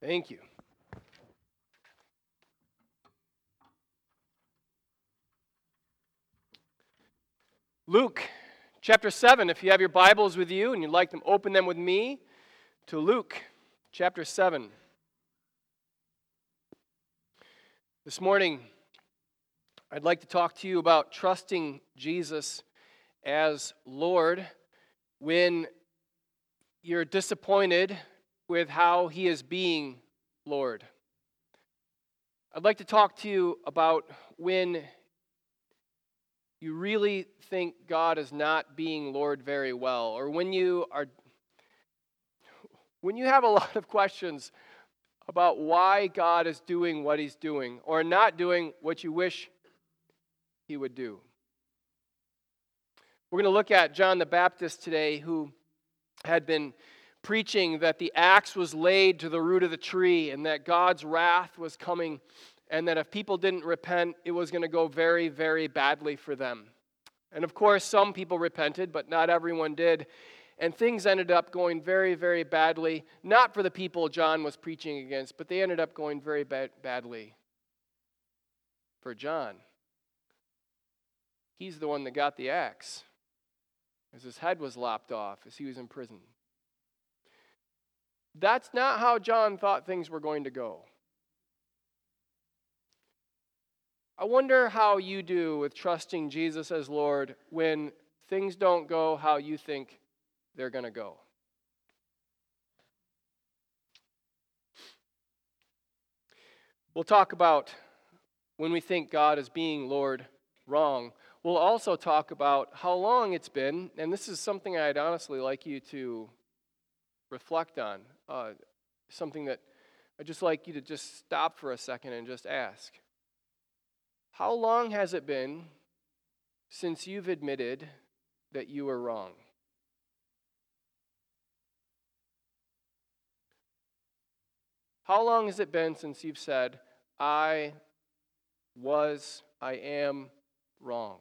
Thank you. Luke chapter 7, if you have your Bibles with you and you'd like them, open them with me to Luke chapter 7. This morning, I'd like to talk to you about trusting Jesus as Lord when you're disappointed with how He is being Lord. I'd like to talk to you about when you really think God is not being Lord very well, or when you have a lot of questions about why God is doing what He's doing, or not doing what you wish He would do. We're going to look at John the Baptist today, who had been preaching that the axe was laid to the root of the tree and that God's wrath was coming, and that if people didn't repent, it was going to go very, very badly for them. And of course, some people repented, but not everyone did. And things ended up going very, very badly, not for the people John was preaching against, but they ended up going very badly for John. He's the one that got the axe, as his head was lopped off as he was in prison. That's not how John thought things were going to go. I wonder how you do with trusting Jesus as Lord when things don't go how you think they're going to go. We'll talk about when we think God is being Lord wrong. We'll also talk about how long it's been, and this is something I'd honestly like you to reflect on, something that I'd just like you to just stop for a second and just ask. How long has it been since you've admitted that you were wrong? How long has it been since you've said, I am wrong?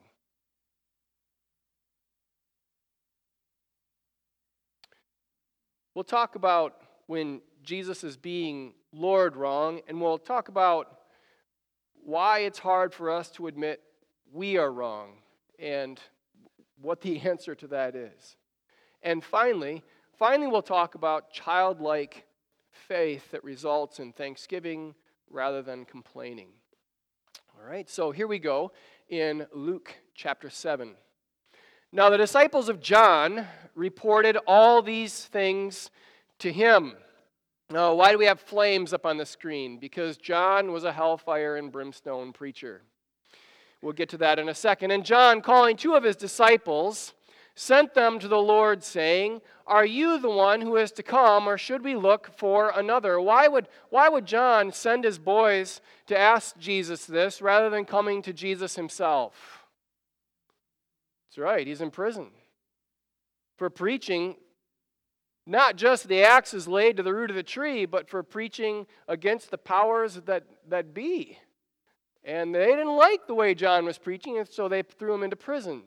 We'll talk about when Jesus is being Lord wrong, and we'll talk about why it's hard for us to admit we are wrong and what the answer to that is. And finally, we'll talk about childlike faith that results in thanksgiving rather than complaining. All right, so here we go in Luke chapter 7. Now the disciples of John reported all these things to him. Now, why do we have flames up on the screen? Because John was a hellfire and brimstone preacher. We'll get to that in a second. And John, calling two of his disciples, sent them to the Lord, saying, Are you the one who is to come, or should we look for another? Why would John send his boys to ask Jesus this rather than coming to Jesus himself? That's right, he's in prison for preaching not just the axe is laid to the root of the tree, but for preaching against the powers that be. And they didn't like the way John was preaching, and so they threw him into prison.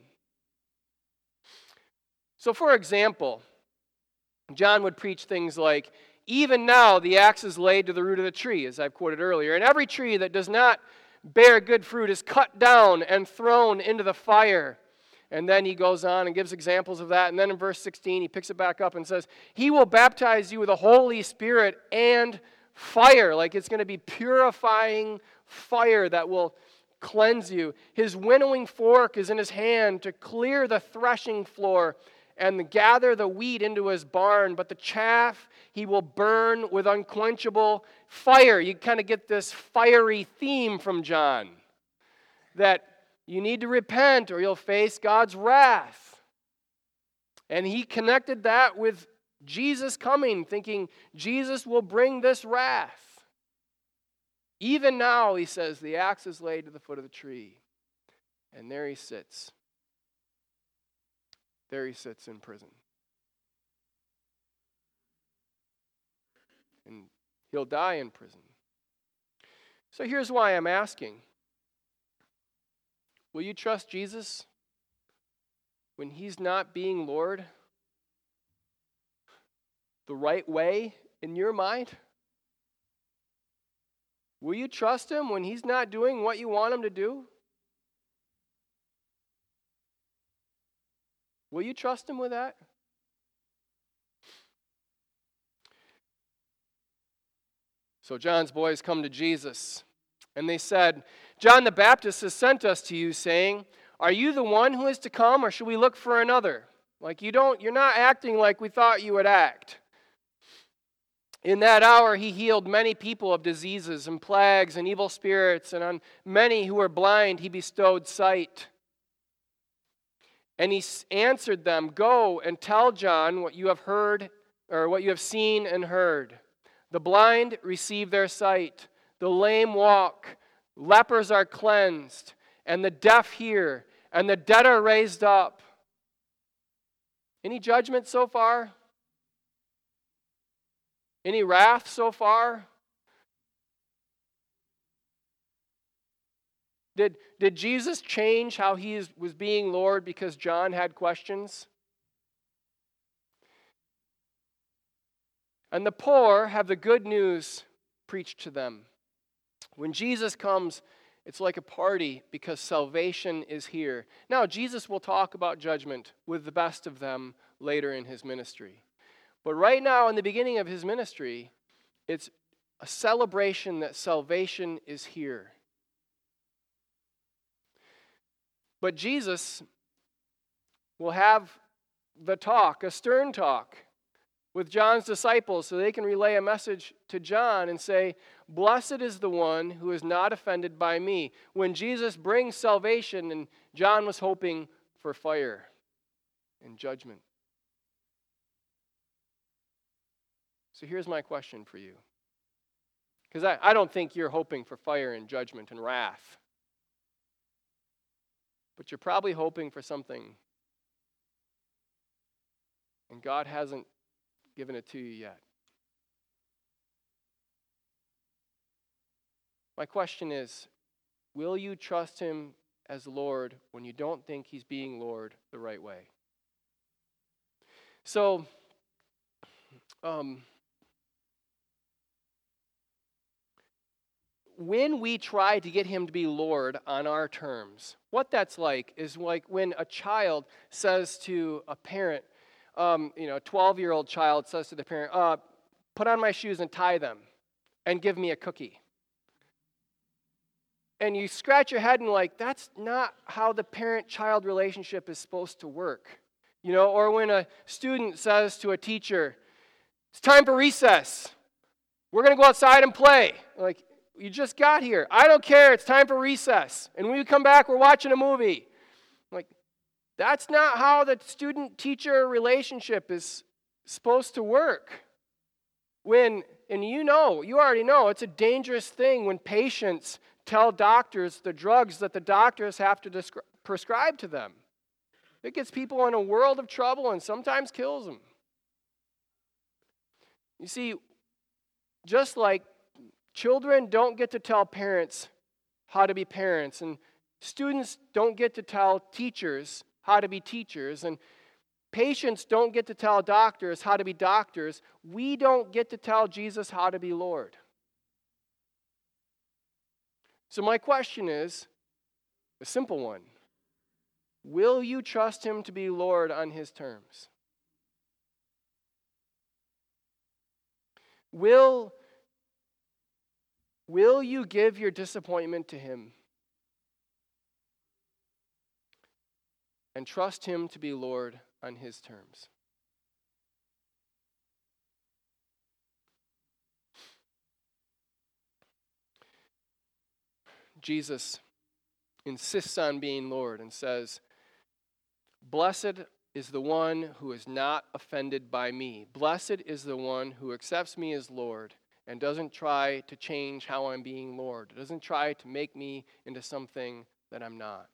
So for example, John would preach things like, even now the axe is laid to the root of the tree, as I've quoted earlier, and every tree that does not bear good fruit is cut down and thrown into the fire. And then he goes on and gives examples of that. And then in verse 16, he picks it back up and says, He will baptize you with the Holy Spirit and fire. Like it's going to be purifying fire that will cleanse you. His winnowing fork is in his hand to clear the threshing floor and gather the wheat into his barn. But the chaff he will burn with unquenchable fire. You kind of get this fiery theme from John. That you need to repent or you'll face God's wrath. And he connected that with Jesus coming, thinking Jesus will bring this wrath. Even now, he says, the axe is laid to the foot of the tree. And there he sits. There he sits in prison. And he'll die in prison. So here's why I'm asking. Will you trust Jesus when he's not being Lord the right way in your mind? Will you trust him when he's not doing what you want him to do? Will you trust him with that? So John's boys come to Jesus, and they said, John the Baptist has sent us to you, saying, are you the one who is to come, or should we look for another? Like you're not acting like we thought you would act. In that hour he healed many people of diseases and plagues and evil spirits, and on many who were blind he bestowed sight. And he answered them, go and tell John what you have heard, or what you have seen and heard. The blind receive their sight, the lame walk, lepers are cleansed, and the deaf hear, and the dead are raised up. Any judgment so far? Any wrath so far? Did Jesus change how he was being Lord because John had questions? And the poor have the good news preached to them. When Jesus comes, it's like a party because salvation is here. Now, Jesus will talk about judgment with the best of them later in his ministry. But right now, in the beginning of his ministry, it's a celebration that salvation is here. But Jesus will have the talk, a stern talk, with John's disciples so they can relay a message to John and say, blessed is the one who is not offended by me. When Jesus brings salvation, and John was hoping for fire and judgment. So here's my question for you. Because I don't think you're hoping for fire and judgment and wrath. But you're probably hoping for something. And God hasn't given it to you yet. My question is, will you trust him as Lord when you don't think he's being Lord the right way? So, when we try to get him to be Lord on our terms, what that's like is like when a child says to a parent, a 12-year-old child says to the parent, put on my shoes and tie them and give me a cookie. And you scratch your head and like, that's not how the parent-child relationship is supposed to work. Or when a student says to a teacher, it's time for recess. We're going to go outside and play. Like, you just got here. I don't care. It's time for recess. And when we come back, we're watching a movie. Like, that's not how the student-teacher relationship is supposed to work. You already know, it's a dangerous thing when patients tell doctors the drugs that the doctors have to prescribe to them. It gets people in a world of trouble and sometimes kills them. You see, just like children don't get to tell parents how to be parents, and students don't get to tell teachers how to be teachers, and patients don't get to tell doctors how to be doctors, we don't get to tell Jesus how to be Lord. So my question is a simple one. Will you trust him to be Lord on his terms? Will you give your disappointment to him and trust him to be Lord on his terms? Jesus insists on being Lord and says, blessed is the one who is not offended by me. Blessed is the one who accepts me as Lord and doesn't try to change how I'm being Lord. Doesn't try to make me into something that I'm not.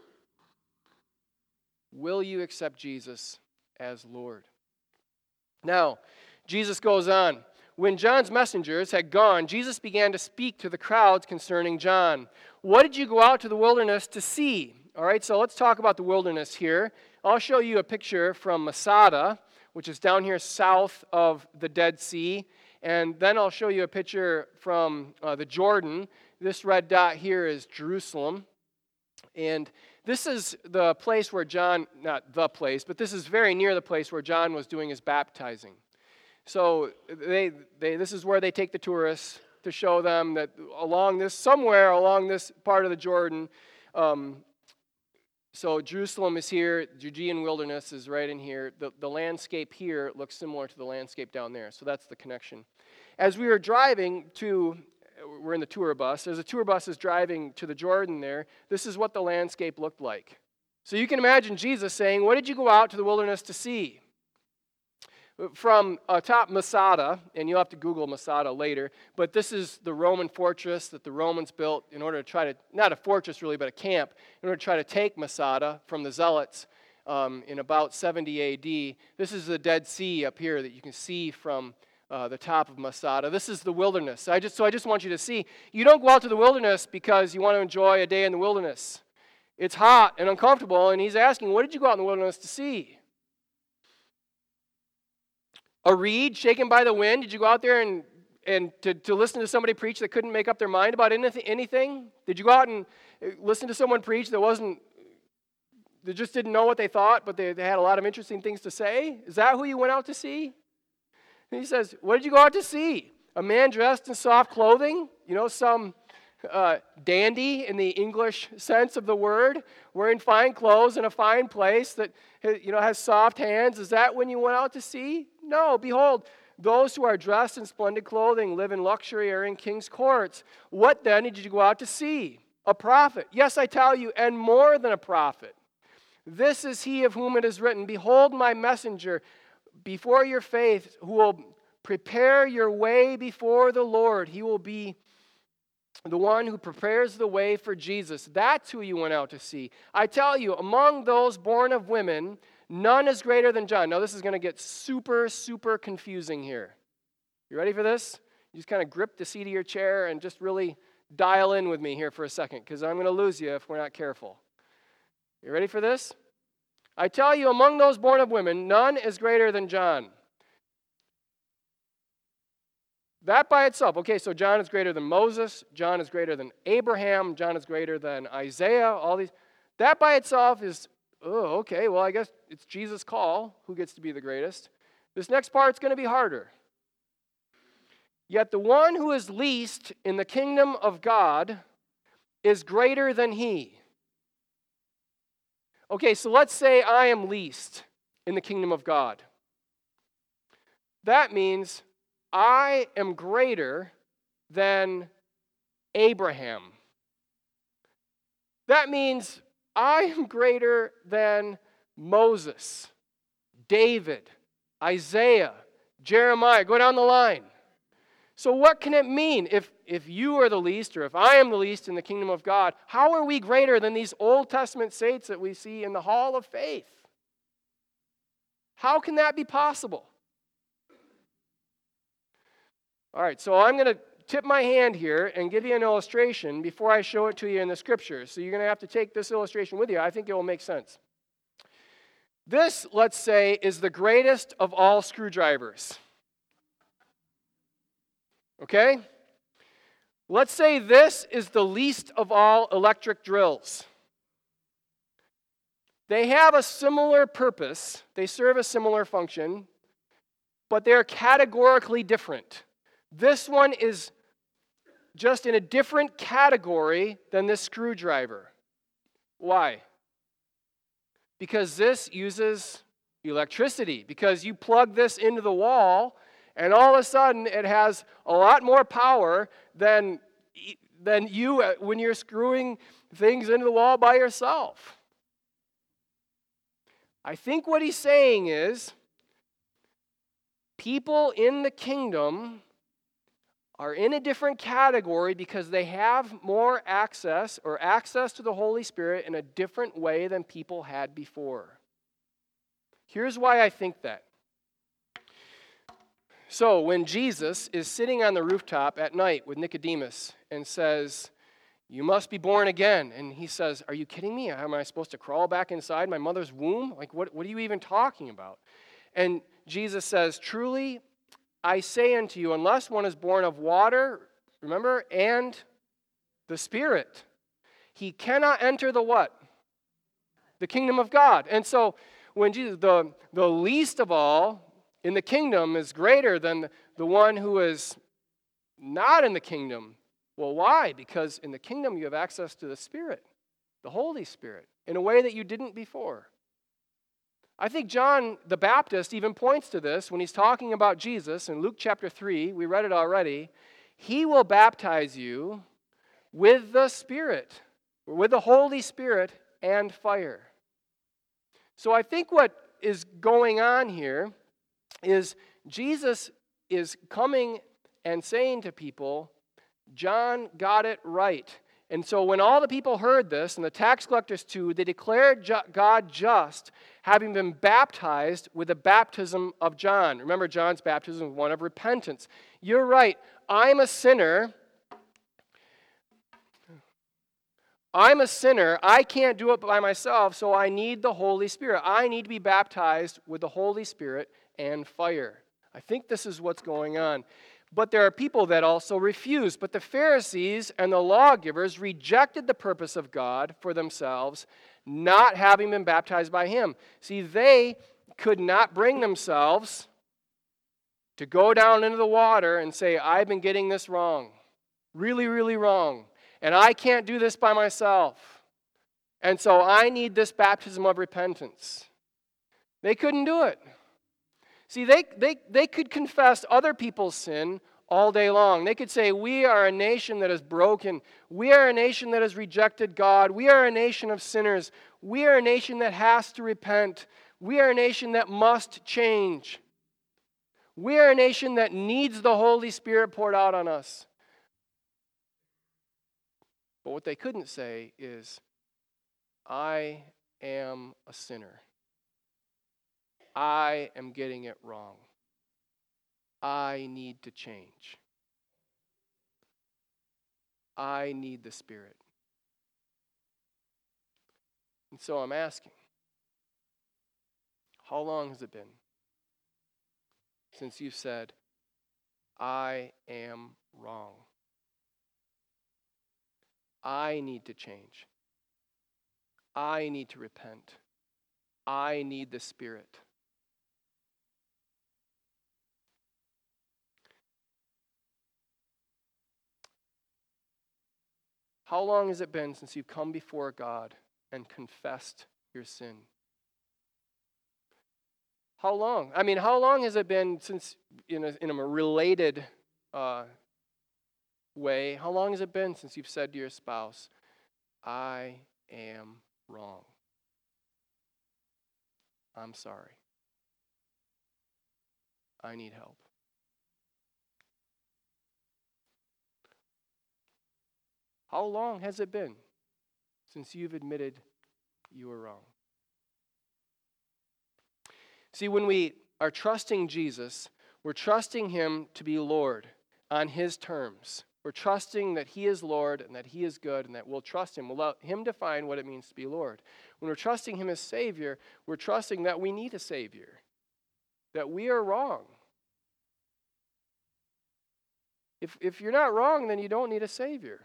Will you accept Jesus as Lord? Now, Jesus goes on. When John's messengers had gone, Jesus began to speak to the crowds concerning John. What did you go out to the wilderness to see? All right, so let's talk about the wilderness here. I'll show you a picture from Masada, which is down here south of the Dead Sea. And then I'll show you a picture from the Jordan. This red dot here is Jerusalem. And this is the place where John, not the place, but this is very near the place where John was doing his baptizing. So this is where they take the tourists to show them that somewhere along this part of the Jordan, so Jerusalem is here, Judean wilderness is right in here. The landscape here looks similar to the landscape down there, so that's the connection. As we were driving we're in the tour bus, as the tour bus is driving to the Jordan there, this is what the landscape looked like. So you can imagine Jesus saying, "What did you go out to the wilderness to see?" From atop Masada, and you'll have to Google Masada later, but this is the Roman fortress that the Romans built in order to try to, not a fortress really, but a camp, in order to try to take Masada from the Zealots in about 70 AD. This is the Dead Sea up here that you can see from the top of Masada. This is the wilderness. So I just want you to see, you don't go out to the wilderness because you want to enjoy a day in the wilderness. It's hot and uncomfortable, and he's asking, what did you go out in the wilderness to see? A reed shaken by the wind? Did you go out there and to listen to somebody preach that couldn't make up their mind about anything? Did you go out and listen to someone preach that just didn't know what they thought, but they had a lot of interesting things to say? Is that who you went out to see? And he says, what did you go out to see? A man dressed in soft clothing? Some dandy in the English sense of the word, wearing fine clothes in a fine place that has soft hands. Is that when you went out to see? No, behold, those who are dressed in splendid clothing live in luxury or in king's courts. What then did you go out to see? A prophet. Yes, I tell you, and more than a prophet. This is he of whom it is written, behold my messenger before your face, who will prepare your way before the Lord. He will be the one who prepares the way for Jesus. That's who you went out to see. I tell you, among those born of women, none is greater than John. Now, this is going to get super, super confusing here. You ready for this? You just kind of grip the seat of your chair and just really dial in with me here for a second, because I'm going to lose you if we're not careful. You ready for this? I tell you, among those born of women, none is greater than John. That by itself, okay, so John is greater than Moses, John is greater than Abraham, John is greater than Isaiah, all these. That by itself is, okay, well, I guess it's Jesus' call, who gets to be the greatest. This next part's going to be harder. Yet the one who is least in the kingdom of God is greater than he. Okay, so let's say I am least in the kingdom of God. That means I am greater than Abraham. That means I am greater than Moses, David, Isaiah, Jeremiah. Go down the line. So what can it mean if you are the least, or if I am the least in the kingdom of God? How are we greater than these Old Testament saints that we see in the hall of faith? How can that be possible? All right, so I'm going to tip my hand here and give you an illustration before I show it to you in the scriptures. So you're going to have to take this illustration with you. I think it will make sense. This, let's say, is the greatest of all screwdrivers. Okay? Let's say this is the least of all electric drills. They have a similar purpose. They serve a similar function, but they're categorically different. This one is just in a different category than this screwdriver. Why? Because this uses electricity. Because you plug this into the wall, and all of a sudden it has a lot more power than you when you're screwing things into the wall by yourself. I think what he's saying is people in the kingdom are in a different category because they have more access to the Holy Spirit in a different way than people had before. Here's why I think that. So when Jesus is sitting on the rooftop at night with Nicodemus and says, "You must be born again," and he says, "Are you kidding me? Am I supposed to crawl back inside my mother's womb? Like, what are you even talking about?" And Jesus says, "Truly, I say unto you, unless one is born of water, remember, and the Spirit, he cannot enter the what? The kingdom of God. And so when Jesus, the least of all in the kingdom is greater than the one who is not in the kingdom. Well, why? Because in the kingdom you have access to the Spirit, the Holy Spirit, in a way that you didn't before. I think John the Baptist even points to this when he's talking about Jesus in Luke chapter 3. We read it already. He will baptize you with the Spirit, with the Holy Spirit and fire. So I think what is going on here is Jesus is coming and saying to people, John got it right. And so when all the people heard this, and the tax collectors too, they declared God just, having been baptized with the baptism of John. Remember, John's baptism was one of repentance. You're right. I'm a sinner. I can't do it by myself, so I need the Holy Spirit. I need to be baptized with the Holy Spirit and fire. I think this is what's going on. But there are people that also refuse. But the Pharisees and the lawgivers rejected the purpose of God for themselves, not having been baptized by him. See, they could not bring themselves to go down into the water and say, I've been getting this wrong. Really, really wrong. And I can't do this by myself. And so I need this baptism of repentance. They couldn't do it. See, they could confess other people's sin all day long. They could say, we are a nation that is broken. We are a nation that has rejected God. We are a nation of sinners. We are a nation that has to repent. We are a nation that must change. We are a nation that needs the Holy Spirit poured out on us. But what they couldn't say is, I am a sinner. I am getting it wrong. I need to change. I need the Spirit. And so I'm asking, how long has it been since you've said, I am wrong? I need to change. I need to repent. I need the Spirit. How long has it been since you've come before God and confessed your sin? How long? I mean, how long has it been since, in a related way, how long has it been since you've said to your spouse, I am wrong. I'm sorry. I need help. How long has it been since you've admitted you were wrong? See, when we are trusting Jesus, we're trusting him to be Lord on his terms. We're trusting that he is Lord and that he is good and that we'll trust him. We'll let him define what it means to be Lord. When we're trusting him as Savior, we're trusting that we need a Savior, that we are wrong. If you're not wrong, then you don't need a Savior.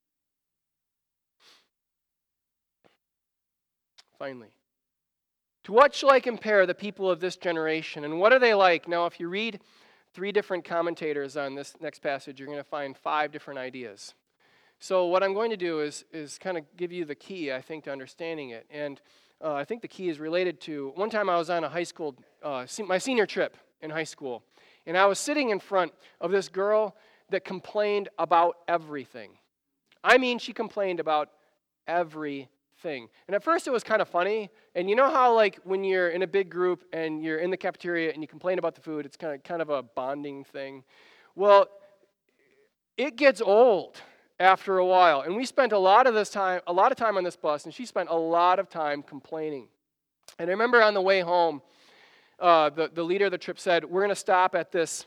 Finally, to what shall I compare the people of this generation? And what are they like? Now, if you read 3 different commentators on this next passage, you're going to find 5 different ideas. So what I'm going to do is kind of give you the key, I think, to understanding it. And I think the key is related to, one time I was on a high school, my senior trip in high school, and I was sitting in front of this girl that complained about everything. I mean, she complained about everything. And at first it was kind of funny. And you know how, like, when you're in a big group and you're in the cafeteria and you complain about the food, it's kind of a bonding thing. Well, it gets old after a while. And we spent a lot of time on this bus, and she spent a lot of time complaining. And I remember on the way home, the leader of the trip said, we're going to stop at this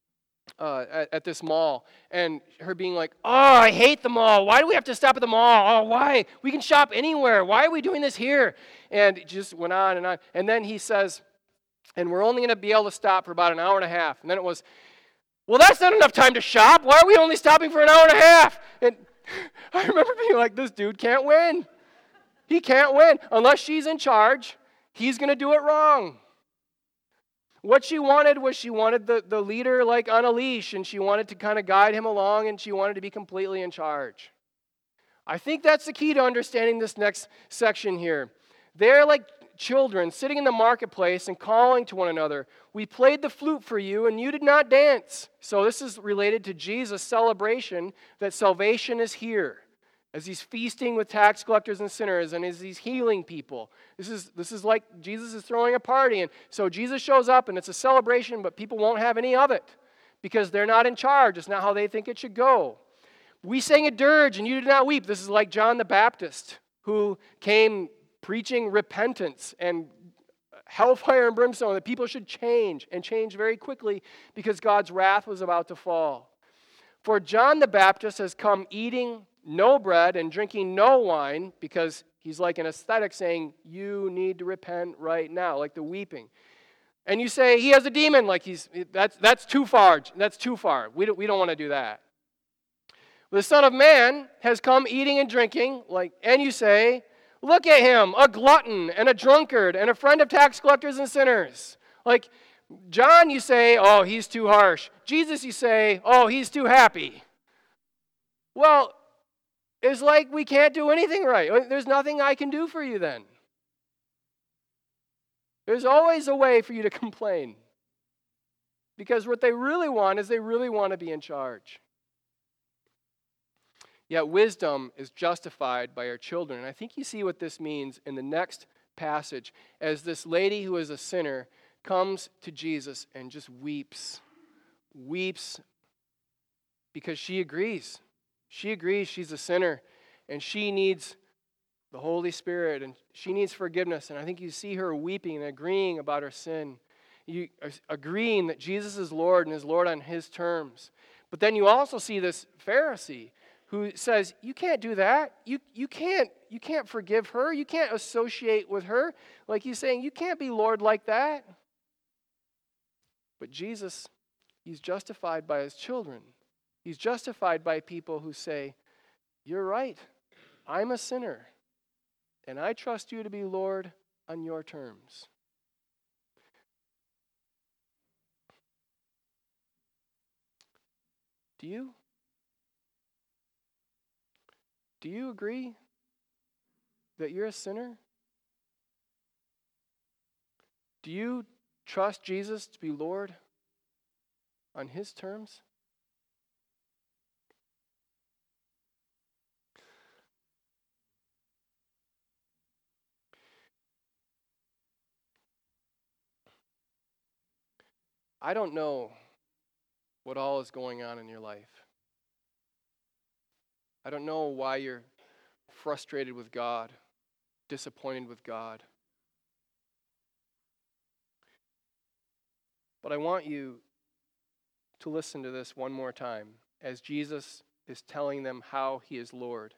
mall, and her being like, oh, I hate the mall. Why do we have to stop at the mall? Oh, why? We can shop anywhere. Why are we doing this here? And it just went on. And then he says, and we're only going to be able to stop for about an hour and a half. And then it was, Well, that's not enough time to shop. Why are we only stopping for an hour and a half? And I remember being like, this dude can't win. He can't win. Unless she's in charge, he's going to do it wrong. What she wanted was she wanted the leader like on a leash, and she wanted to kind of guide him along, and she wanted to be completely in charge. I think that's the key to understanding this next section here. They're like children sitting in the marketplace and calling to one another, "We played the flute for you, and you did not dance." So this is related to Jesus' celebration that salvation is here. As he's feasting with tax collectors and sinners, and as he's healing people. This is like Jesus is throwing a party. And so Jesus shows up, and it's a celebration, but people won't have any of it because they're not in charge. It's not how they think it should go. We sang a dirge, and you did not weep. This is like John the Baptist, who came preaching repentance and hellfire and brimstone, that people should change, and change very quickly because God's wrath was about to fall. For John the Baptist has come eating no bread and drinking no wine, because he's like an ascetic saying, you need to repent right now, like the weeping. And you say, he has a demon, like that's too far. That's too far. We don't want to do that. The Son of Man has come eating and drinking, and you say, look at him, a glutton and a drunkard and a friend of tax collectors and sinners. Like John, you say, oh, he's too harsh. Jesus, you say, oh, he's too happy. Well, it's like we can't do anything right. There's nothing I can do for you then. There's always a way for you to complain. Because what they really want is they really want to be in charge. Yet wisdom is justified by our children. And I think you see what this means in the next passage, as this lady who is a sinner comes to Jesus and just weeps because she agrees. She agrees she's a sinner, and she needs the Holy Spirit, and she needs forgiveness. And I think you see her weeping and agreeing about her sin. You agreeing that Jesus is Lord and is Lord on his terms. But then you also see this Pharisee who says, you can't do that. You can't forgive her. You can't associate with her. Like he's saying, you can't be Lord like that. But Jesus, he's justified by his children. He's justified by people who say, you're right, I'm a sinner, and I trust you to be Lord on your terms. Do you? Do you agree that you're a sinner? Do you trust Jesus to be Lord on his terms? I don't know what all is going on in your life. I don't know why you're frustrated with God, disappointed with God. But I want you to listen to this one more time as Jesus is telling them how he is Lord.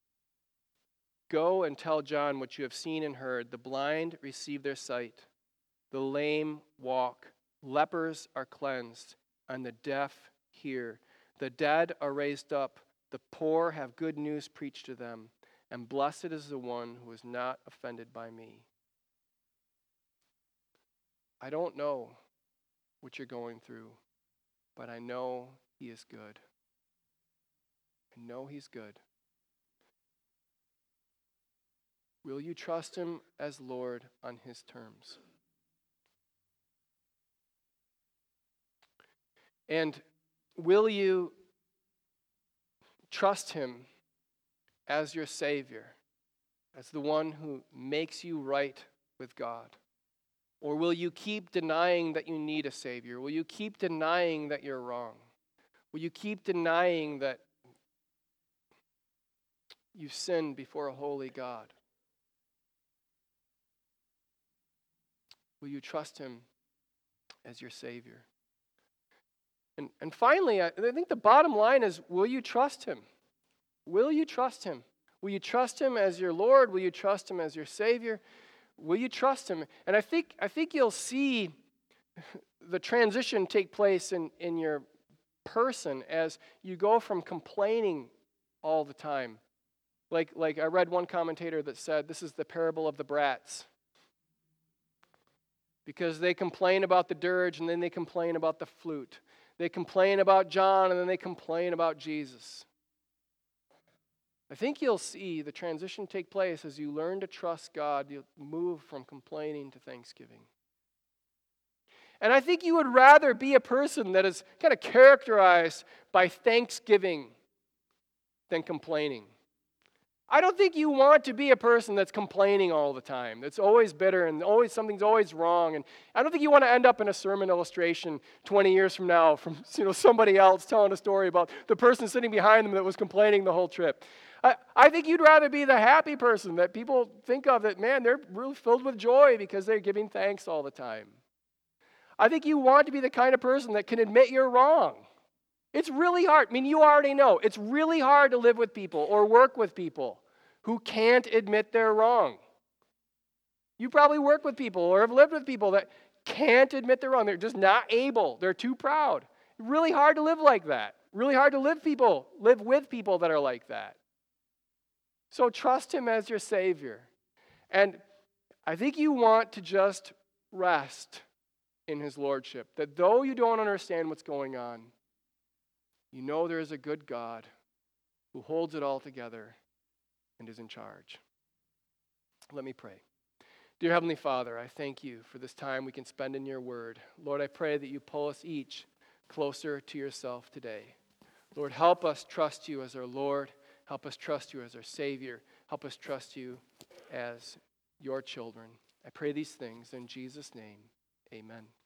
Go and tell John what you have seen and heard. The blind receive their sight. The lame walk. Lepers are cleansed, and the deaf hear. The dead are raised up. The poor have good news preached to them. And blessed is the one who is not offended by me. I don't know what you're going through, but I know he is good. I know he's good. Will you trust him as Lord on his terms? And will you trust him as your Savior, as the one who makes you right with God? Or will you keep denying that you need a Savior? Will you keep denying that you're wrong? Will you keep denying that you've sinned before a holy God? Will you trust him as your Savior? And finally, I think the bottom line is, will you trust him? Will you trust him? Will you trust him as your Lord? Will you trust him as your Savior? Will you trust him? And I think you'll see the transition take place in your person as you go from complaining all the time. Like I read one commentator that said this is the parable of the brats. Because they complain about the dirge and then they complain about the flute. They complain about John and then they complain about Jesus. I think you'll see the transition take place as you learn to trust God. You'll move from complaining to thanksgiving. And I think you would rather be a person that is kind of characterized by thanksgiving than complaining. I don't think you want to be a person that's complaining all the time, that's always bitter and always something's always wrong. And I don't think you want to end up in a sermon illustration 20 years from now from somebody else telling a story about the person sitting behind them that was complaining the whole trip. I think you'd rather be the happy person that people think of that, man, they're really filled with joy because they're giving thanks all the time. I think you want to be the kind of person that can admit you're wrong. It's really hard. I mean, you already know. It's really hard to live with people or work with people who can't admit they're wrong. You probably work with people or have lived with people that can't admit they're wrong. They're just not able. They're too proud. Really hard to live like that. Really hard to live with people that are like that. So trust Him as your Savior. And I think you want to just rest in His Lordship. That though you don't understand what's going on, you know there is a good God who holds it all together and is in charge. Let me pray. Dear Heavenly Father, I thank you for this time we can spend in your word. Lord, I pray that you pull us each closer to yourself today. Lord, help us trust you as our Lord. Help us trust you as our Savior. Help us trust you as your children. I pray these things in Jesus' name. Amen.